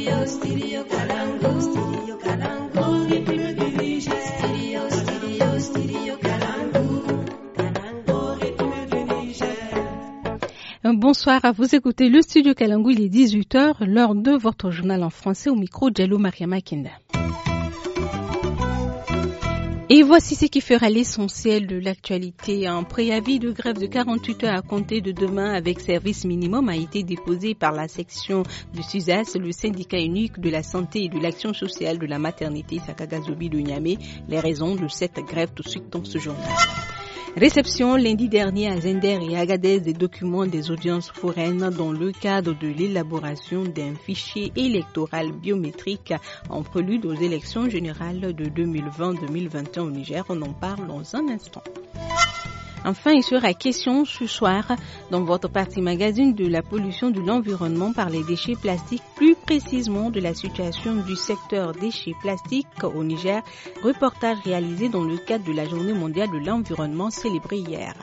Bonsoir, à vous écouter le studio Kalangu, il est 18h, l'heure de votre journal en français au micro Diallo Mariama Kenda. Et voici ce qui fera l'essentiel de l'actualité. Un préavis de grève de 48 heures à compter de demain avec service minimum a été déposé par la section du SUSAS, le syndicat unique de la santé et de l'action sociale de la maternité Sakagazobi de Niamey. Les raisons de cette grève tout de suite dans ce journal. Réception lundi dernier à Zender et Agadez des documents des audiences foraines dans le cadre de l'élaboration d'un fichier électoral biométrique en prélude aux élections générales de 2020-2021 au Niger. On en parle dans un instant. Enfin, il sera question ce soir dans votre partie magazine de la pollution de l'environnement par les déchets plastiques, plus précisément de la situation du secteur déchets plastiques au Niger, reportage réalisé dans le cadre de la Journée mondiale de l'environnement célébrée hier.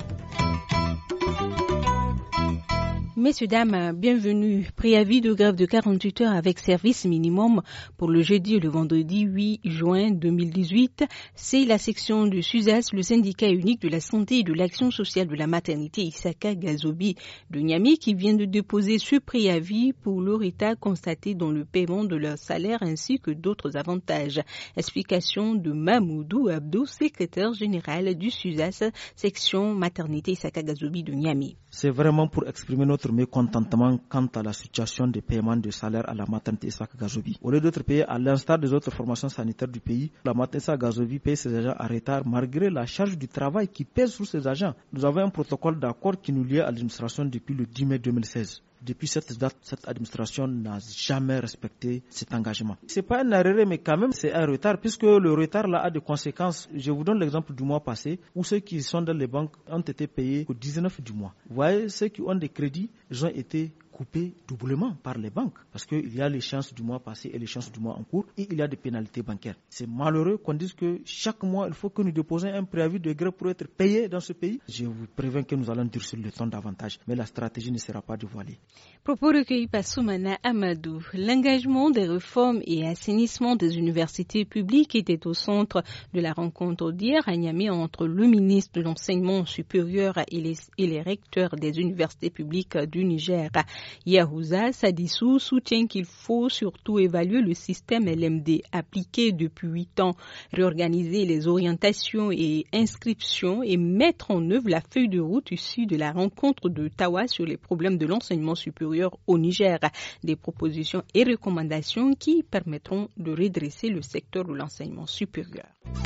Messieurs, dames, bienvenue. Préavis de grève de 48 heures avec service minimum pour le jeudi et le vendredi 8 juin 2018. C'est la section du SUSAS, le syndicat unique de la santé et de l'action sociale de la maternité Isaka Gazobi de Niamey, qui vient de déposer ce préavis pour le retard constaté dans le paiement de leur salaire ainsi que d'autres avantages. Explication de Mamoudou Abdou, secrétaire général du SUSAS, section maternité Isaka Gazobi de Niamey. C'est vraiment pour exprimer notre mécontentement quant à la situation des paiements de salaire à la maternité Isaka Gazobi. Au lieu d'être payé à l'instar des autres formations sanitaires du pays, la maternité Isaka Gazobi paye ses agents à retard malgré la charge du travail qui pèse sur ses agents. Nous avons un protocole d'accord qui nous lie à l'administration depuis le 10 mai 2016. Depuis cette date, cette administration n'a jamais respecté cet engagement. C'est pas un arrêt, mais quand même c'est un retard, puisque le retard là a des conséquences. Je vous donne l'exemple du mois passé, où ceux qui sont dans les banques ont été payés au 19 du mois. Vous voyez, ceux qui ont des crédits, ils ont été coupés doublement par les banques, parce qu'il y a l'échéance du mois passé et l'échéance du mois en cours, et il y a des pénalités bancaires. C'est malheureux qu'on dise que chaque mois, il faut que nous déposions un préavis de grève pour être payés dans ce pays. Je vous préviens que nous allons durcir le temps davantage, mais la stratégie ne sera pas dévoilée. Propos recueillis par Soumana Amadou. L'engagement des réformes et assainissement des universités publiques était au centre de la rencontre d'hier à Niamey entre le ministre de l'Enseignement supérieur et les recteurs des universités publiques du Niger. Yahouza Sadissou soutient qu'il faut surtout évaluer le système LMD appliqué depuis 8 ans, réorganiser les orientations et inscriptions et mettre en œuvre la feuille de route issue de la rencontre de Tawa sur les problèmes de l'enseignement supérieur au Niger. Des propositions et recommandations qui permettront de redresser le secteur de l'enseignement supérieur.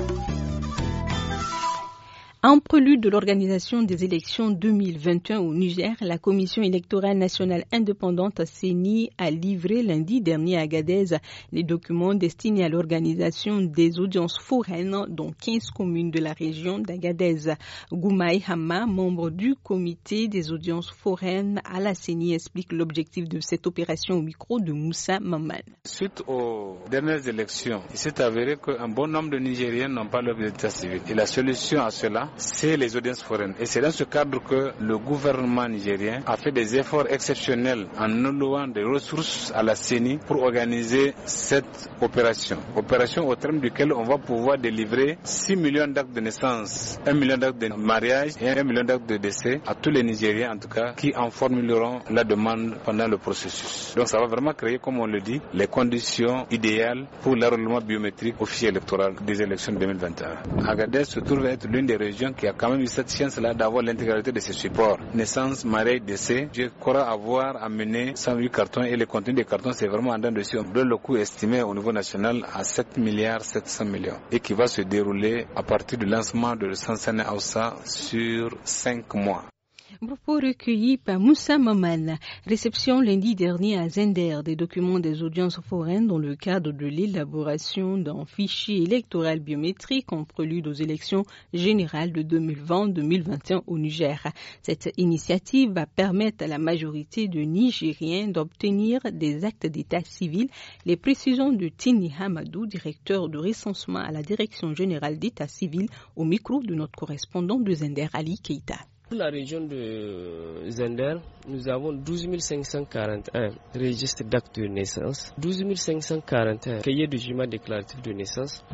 En prélude de l'organisation des élections 2021 au Niger, la Commission électorale nationale indépendante CENI a livré lundi dernier à Agadez les documents destinés à l'organisation des audiences foraines dans 15 communes de la région d'Agadez. Goumaï Hama, membre du comité des audiences foraines à la CENI, explique l'objectif de cette opération au micro de Moussa Maman. Suite aux dernières élections, il s'est avéré qu'un bon nombre de Nigériens n'ont pas leur état civil. Et la solution à cela, c'est les audiences foraines. Et c'est dans ce cadre que le gouvernement nigérien a fait des efforts exceptionnels en allouant des ressources à la CENI pour organiser cette opération. Opération au terme duquel on va pouvoir délivrer 6 millions d'actes de naissance, 1 million d'actes de mariage et 1 million d'actes de décès à tous les Nigériens en tout cas qui en formuleront la demande pendant le processus. Donc ça va vraiment créer, comme on le dit, les conditions idéales pour l'enrôlement biométrique au fichier électoral des élections 2021. Agadez se trouve être l'une des régions qui a quand même eu cette chance-là d'avoir l'intégralité de ces supports. Naissance, mariage, décès. Je crois avoir amené 108 cartons et le contenu des cartons, c'est vraiment en dents dessus. On donne le coût estimé au niveau national à 7 milliards 700 millions et qui va se dérouler à partir du lancement de Sansane Aoussa sur 5 mois. Propos recueillis par Moussa Maman. Réception lundi dernier à Zender des documents des audiences foraines dans le cadre de l'élaboration d'un fichier électoral biométrique en prélude aux élections générales de 2020-2021 au Niger. Cette initiative va permettre à la majorité de Nigériens d'obtenir des actes d'état civil. Les précisions de Tini Hamadou, directeur de recensement à la Direction générale d'état civil, au micro de notre correspondant de Zender, Ali Keita. Pour la région de Zender, nous avons 12 541 registres d'actes de naissance, 12 541 cahiers de jugement déclaratifs de naissance,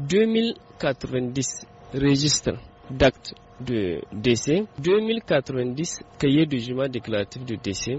2090 registres d'actes de décès, 2090 cahiers de jugement déclaratifs de décès,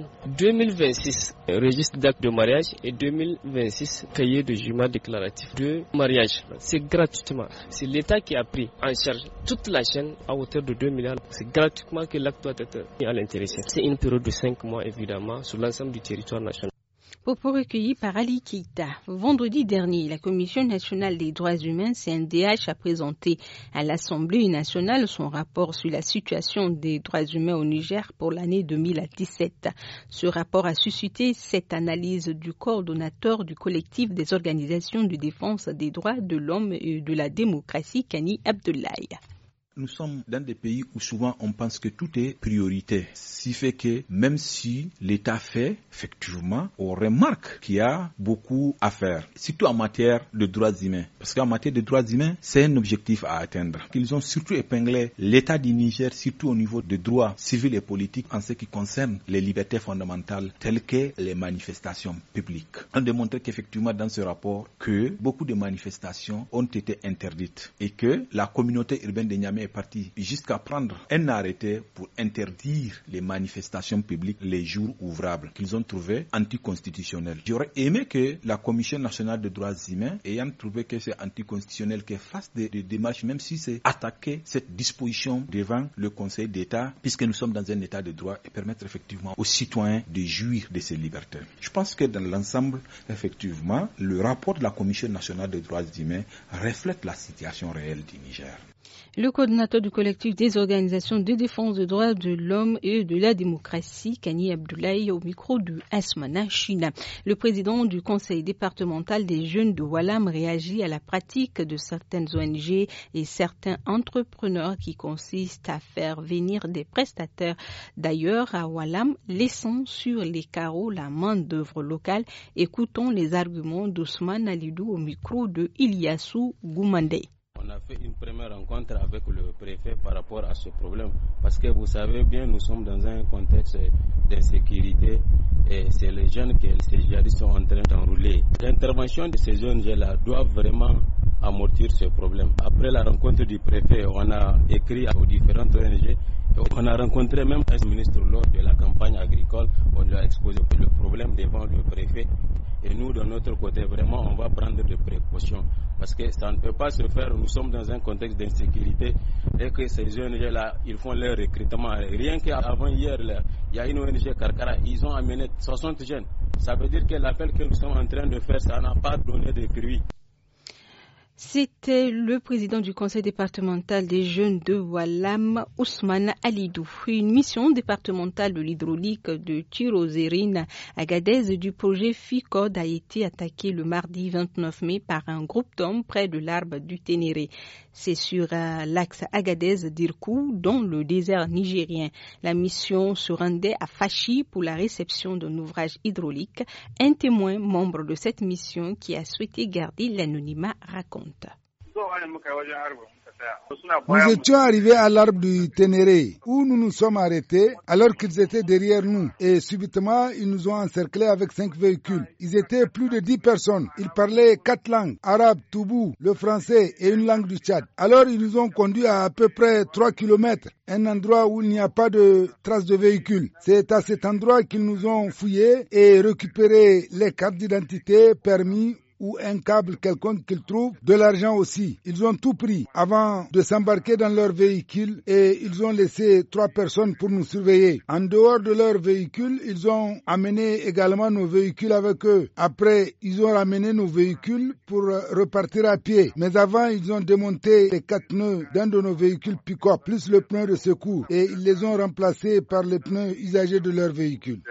2026 registres d'actes de mariage et 2026 cahiers de jugement déclaratifs de mariage. C'est gratuitement. C'est l'État qui a pris en charge toute la chaîne à hauteur de 2 milliards. C'est gratuitement que l'acte doit être mis à l'intéressé. C'est une période de 5 mois évidemment sur l'ensemble du territoire national. Propos recueillis par Ali Keïta. Vendredi dernier, la Commission nationale des droits humains, CNDH, a présenté à l'Assemblée nationale son rapport sur la situation des droits humains au Niger pour l'année 2017. Ce rapport a suscité cette analyse du coordonnateur du collectif des organisations de défense des droits de l'homme et de la démocratie, Kani Abdoulaye. Nous sommes dans des pays où souvent on pense que tout est priorité. Ce qui fait que même si l'État fait, effectivement, on remarque qu'il y a beaucoup à faire, surtout en matière de droits humains. Parce qu'en matière de droits humains, c'est un objectif à atteindre. Ils ont surtout épinglé l'État du Niger, surtout au niveau des droits civils et politiques en ce qui concerne les libertés fondamentales telles que les manifestations publiques. On a démontré qu'effectivement dans ce rapport que beaucoup de manifestations ont été interdites et que la communauté urbaine de Niamey est partie jusqu'à prendre un arrêté pour interdire les manifestations publiques les jours ouvrables qu'ils ont trouvé anticonstitutionnels. J'aurais aimé que la Commission nationale des droits humains, ayant trouvé que c'est anticonstitutionnel, qu'elle fasse des démarches, même si c'est attaquer cette disposition devant le Conseil d'État, puisque nous sommes dans un État de droit, et permettre effectivement aux citoyens de jouir de ces libertés. Je pense que dans l'ensemble, effectivement, le rapport de la Commission nationale des droits humains reflète la situation réelle du Niger. Le coordinateur du collectif des organisations de défense des droits de l'homme et de la démocratie, Kani Abdoulaye, au micro de Asmana China. Le président du conseil départemental des jeunes de Walam réagit à la pratique de certaines ONG et certains entrepreneurs qui consistent à faire venir des prestataires d'ailleurs à Walam, laissant sur les carreaux la main-d'œuvre locale. Écoutons les arguments d'Ousmane Alidou au micro de Ilyassou Goumandé. On a fait une première rencontre avec le préfet par rapport à ce problème. Parce que vous savez bien, nous sommes dans un contexte d'insécurité et c'est les jeunes que ces djihadistes sont en train d'enrouler. L'intervention de ces ONG-là doit vraiment amortir ce problème. Après la rencontre du préfet, on a écrit aux différentes ONG. On a rencontré même un ministre lors de la campagne agricole. On lui a exposé le problème devant le préfet. Et nous, de notre côté, vraiment, on va prendre des précautions. Parce que ça ne peut pas se faire. Nous sommes dans un contexte d'insécurité. Et que ces ONG-là, ils font leur recrutement. Rien qu'avant hier, il y a une ONG Karkara. Ils ont amené 60 jeunes. Ça veut dire que l'appel que nous sommes en train de faire, ça n'a pas donné de fruits. C'était le président du conseil départemental des jeunes de Walam, Ousmane Alidou. Une mission départementale de l'hydraulique de Tirozérine à Agadez du projet FICOD a été attaquée le mardi 29 mai par un groupe d'hommes près de l'arbre du Ténéré. C'est sur l'axe Agadez-Dirkou, dans le désert nigérien. La mission se rendait à Fachi pour la réception d'un ouvrage hydraulique. Un témoin membre de cette mission qui a souhaité garder l'anonymat raconte. Nous étions arrivés à l'arbre du Ténéré où nous nous sommes arrêtés alors qu'ils étaient derrière nous et subitement ils nous ont encerclés avec 5 véhicules. Ils étaient plus de 10 personnes. Ils parlaient 4 langues, arabe, toubou, le français et une langue du Tchad. Alors ils nous ont conduits à peu près 3 kilomètres, un endroit où il n'y a pas de traces de véhicules. C'est à cet endroit qu'ils nous ont fouillés et récupéré les cartes d'identité, permis ou un câble quelconque qu'ils trouvent, de l'argent aussi. Ils ont tout pris avant de s'embarquer dans leur véhicule et ils ont laissé 3 personnes pour nous surveiller. En dehors de leur véhicule, ils ont amené également nos véhicules avec eux. Après, ils ont ramené nos véhicules pour repartir à pied. Mais avant, ils ont démonté les 4 pneus d'un de nos véhicules pick-up, plus le pneu de secours. Et ils les ont remplacés par les pneus usagés de leur véhicule.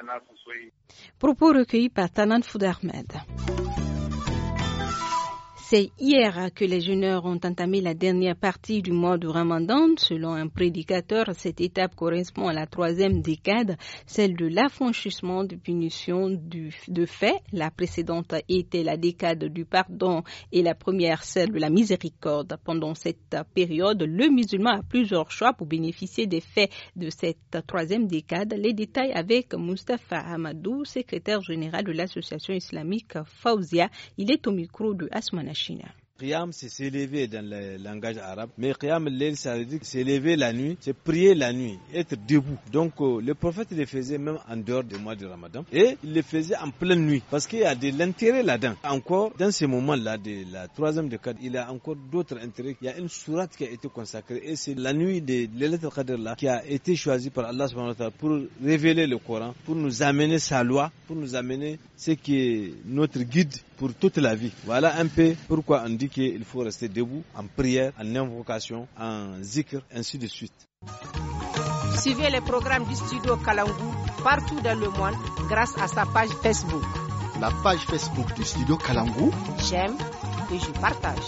Propos recueillis par Tanan Foud Ahmed. C'est hier que les jeûneurs ont entamé la dernière partie du mois de Ramadan. Selon un prédicateur, cette étape correspond à la 3e décade, celle de l'affranchissement de punition de fait. La précédente était la décade du pardon et la première celle de la miséricorde. Pendant cette période, le musulman a plusieurs choix pour bénéficier des faits de cette 3e décade. Les détails avec Mustafa Hamadou, secrétaire général de l'association islamique Fawzia. Il est au micro de Asmana China. Qiyam, c'est s'élever dans le langage arabe. Mais Qiyam al-Layl, ça veut dire s'élever la nuit, c'est prier la nuit, être debout. Donc, le prophète le faisait même en dehors du mois de Ramadan. Et il le faisait en pleine nuit. Parce qu'il y a de l'intérêt là-dedans. Encore, dans ces moments-là de la 3e décade, il y a encore d'autres intérêts. Il y a une sourate qui a été consacrée. Et c'est la nuit de Laylat al-Qadr là, qui a été choisie par Allah subhanahu wa ta'ala pour révéler le Coran, pour nous amener sa loi, pour nous amener ce qui est notre guide pour toute la vie. Voilà un peu pourquoi on dit qu'il faut rester debout en prière, en invocation, en zikr, ainsi de suite. Suivez les programmes du studio Kalangu partout dans le monde grâce à sa page Facebook. La page Facebook du studio Kalangu. J'aime et je partage.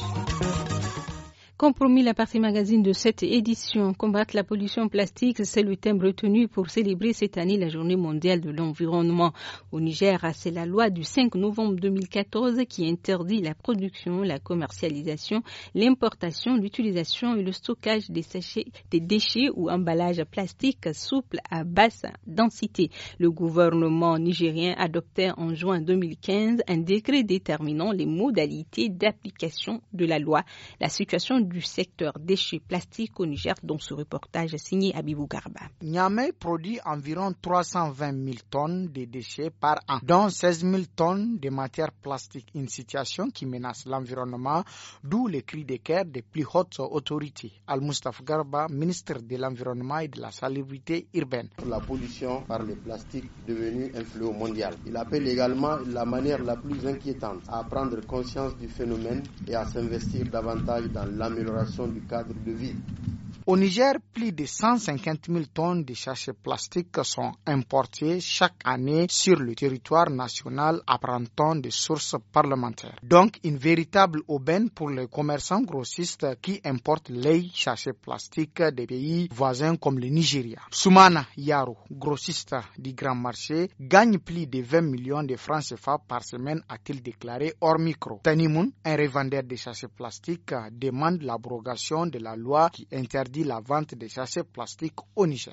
Comme promis, la partie magazine de cette édition, combattre la pollution plastique, c'est le thème retenu pour célébrer cette année la journée mondiale de l'environnement. Au Niger, c'est la loi du 5 novembre 2014 qui interdit la production, la commercialisation, l'importation, l'utilisation et le stockage des déchets ou emballages plastiques souples à basse densité. Le gouvernement nigérien adoptait en juin 2015 un décret déterminant les modalités d'application de la loi. La situation du secteur déchets plastiques au Niger, dont ce reportage signé Abibou Garba. Niamey produit environ 320 000 tonnes de déchets par an, dont 16 000 tonnes de matières plastiques, une situation qui menace l'environnement, d'où les cris de cœur des plus hautes autorités. Al-Mustafa Garba, ministre de l'Environnement et de la Salubrité urbaine. La pollution par le plastique devenue un fléau mondial. Il appelle également la manière la plus inquiétante à prendre conscience du phénomène et à s'investir davantage dans l'amélioration du cadre de vie. Au Niger, plus de 150 000 tonnes de sachets plastiques sont importés chaque année sur le territoire national apparentant des sources parlementaires. Donc, une véritable aubaine pour les commerçants grossistes qui importent les sachets plastiques des pays voisins comme le Nigeria. Soumana Yaro, grossiste du grand marché, gagne plus de 20 millions de francs CFA par semaine, a-t-il déclaré hors micro. Tanimoun, un revendeur de sachets plastiques, demande l'abrogation de la loi qui interdit la vente des sachets plastiques au Niger.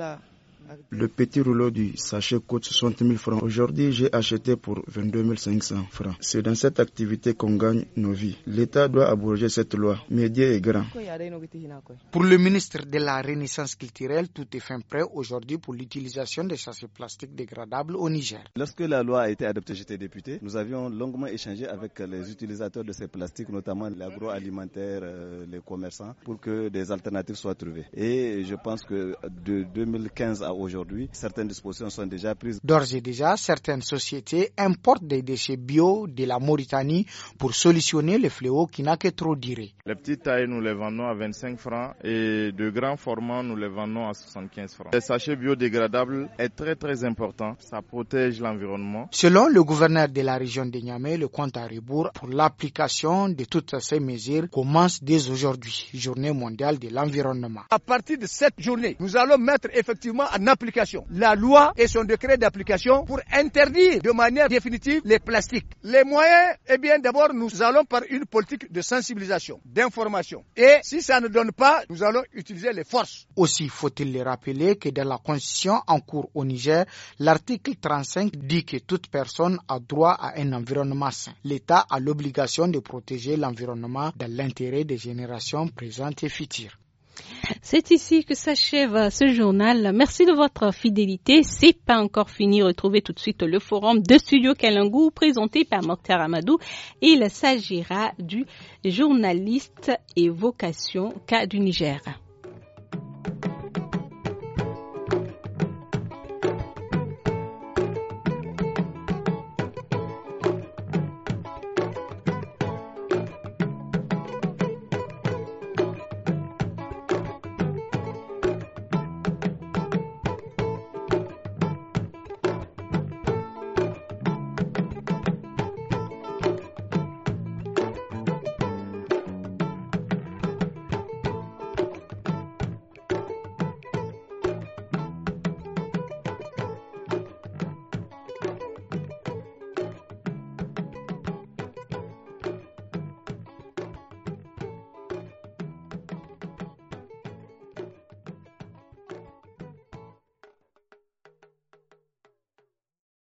Le petit rouleau du sachet coûte 60 000 francs. Aujourd'hui, j'ai acheté pour 22 500 francs. C'est dans cette activité qu'on gagne nos vies. L'État doit abroger cette loi. Mais Dieu est grand. Pour le ministre de la Renaissance culturelle, tout est fin prêt aujourd'hui pour l'utilisation des sachets plastiques dégradables au Niger. Lorsque la loi a été adoptée, j'étais député. Nous avions longuement échangé avec les utilisateurs de ces plastiques, notamment l'agroalimentaire, les commerçants, pour que des alternatives soient trouvées. Et je pense que de 2015 à aujourd'hui, certaines dispositions sont déjà prises. D'ores et déjà, certaines sociétés importent des déchets bio de la Mauritanie pour solutionner le fléau qui n'a que trop duré. Les petites tailles, nous les vendons à 25 francs et de grands formats, nous les vendons à 75 francs. Les sachets biodégradables est très très important. Ça protège l'environnement. Selon le gouverneur de la région de Niamey, le compte à rebours pour l'application de toutes ces mesures commence dès aujourd'hui, journée mondiale de l'environnement. À partir de cette journée, nous allons mettre effectivement en application la loi et son décret d'application pour interdire de manière définitive les plastiques. Les moyens, eh bien d'abord nous allons par une politique de sensibilisation, d'information. Et si ça ne donne pas, nous allons utiliser les forces. Aussi faut-il le rappeler que dans la constitution en cours au Niger, l'article 35 dit que toute personne a droit à un environnement sain. L'État a l'obligation de protéger l'environnement dans l'intérêt des générations présentes et futures. C'est ici que s'achève ce journal. Merci de votre fidélité. C'est pas encore fini. Retrouvez tout de suite le forum de Studio Kalangu présenté par Mokhtar Amadou. Il s'agira du journaliste et vocation cas du Niger.